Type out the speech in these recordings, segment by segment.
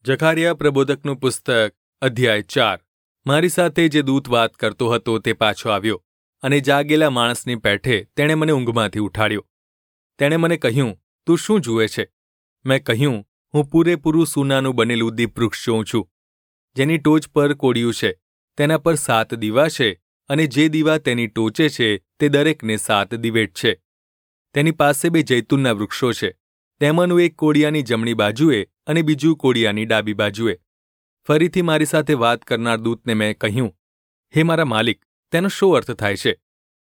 જકારિયા પ્રબોધકનું પુસ્તક અધ્યાય 4। મારી સાથે જે દૂત વાત કરતો હતો તે પાછો આવ્યો અને જાગેલા માણસની પેઠે તેણે મને ઊંઘમાંથી ઉઠાડ્યો। તેણે મને કહ્યું, તું શું જુએ છે? મેં કહ્યું, હું પૂરેપૂરું સોનાનું બનેલું દીપવૃક્ષ જોઉં છું, જેની ટોચ પર કોડિયું છે, તેના પર 7 દીવા છે અને જે દીવા તેની ટોચે છે તે દરેકને 7 દિવેટ છે। તેની પાસે 2 જૈતૂનના વૃક્ષો છે, તેમાંનું એક કોડિયાની જમણી બાજુએ અને બીજું કોડિયાની ડાબી બાજુએ। ફરીથી મારી સાથે વાત કરનાર દૂતને મેં કહ્યું, હે મારા માલિક, તેનો શો અર્થ થાય છે?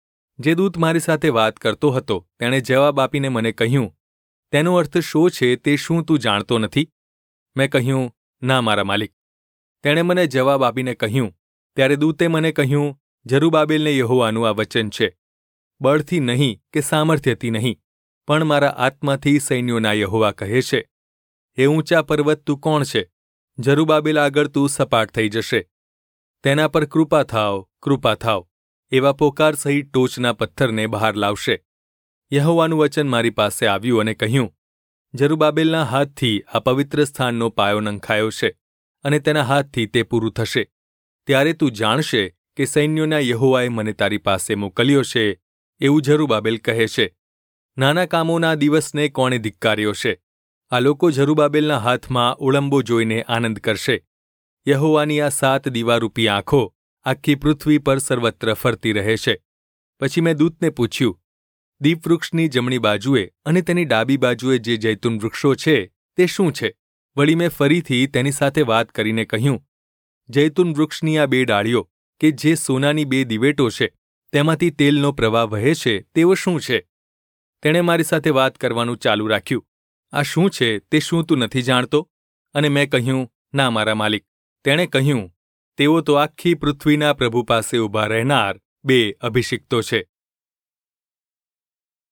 જે દૂત મારી સાથે વાત કરતો હતો તેણે જવાબ આપીને મને કહ્યું, તેનો અર્થ શો છે તે શું તું જાણતો નથી? મેં કહ્યું, ના મારા માલિક। તેણે મને જવાબ આપીને કહ્યું, ત્યારે દૂતે મને કહ્યું, જરુબાબેલને યહોવાનું આ વચન છે, બળથી નહીં કે સામર્થ્યથી નહીં, પણ મારા આત્માથી સૈન્યોના યહોવા કહે છે, હે ઊંચા પર્વત તું કોણ છે? જરુબાબેલ આગળ તું સપાટ થઈ જશે, તેના પર કૃપા થાવ, કૃપા થાવ, એવા પોકાર સહિત ટોચના પથ્થરને બહાર લાવશે। યહોવાનું વચન મારી પાસે આવ્યું અને કહ્યું, જરુબાબેલના હાથથી આ પવિત્ર સ્થાનનો પાયો નંખાયો છે અને તેના હાથથી તે પૂરું થશે। ત્યારે તું જાણશે કે સૈન્યોના યહોવાએ મને તારી પાસે મોકલ્યો છે, એવું જરુબાબેલ કહે છે। નાના કામોના દિવસને કોણે ધિક્કાર્યો છે? આ લોકો જરુબાબેલના હાથમાં ઓળંબો જોઈને આનંદ કરશે। યહોવાની આ 7 દીવારૂપી આંખો આખી પૃથ્વી પર સર્વત્ર ફરતી રહે છે। પછી મેં દૂતને પૂછ્યું, દીપવૃક્ષની જમણી બાજુએ અને તેની ડાબી બાજુએ જે જૈતૂન વૃક્ષો છે તે શું છે? વળી મેં ફરીથી તેની સાથે વાત કરીને કહ્યું, જૈતૂન વૃક્ષની આ 2 ડાળીઓ કે જે સોનાની 2 દિવેટો છે, તેમાંથી તેલનો પ્રવાહ વહે છે તેવો શું છે? તેણે મારી સાથે વાત કરવાનું ચાલુ રાખ્યું, આ શું છે તે શું તું નથી જાણતો? અને મેં કહ્યું, ના મારા માલિક। તેણે કહ્યું, તેઓ તો આખી પૃથ્વીના પ્રભુ પાસે ઊભા રહેનાર 2 અભિષિક્તો છે।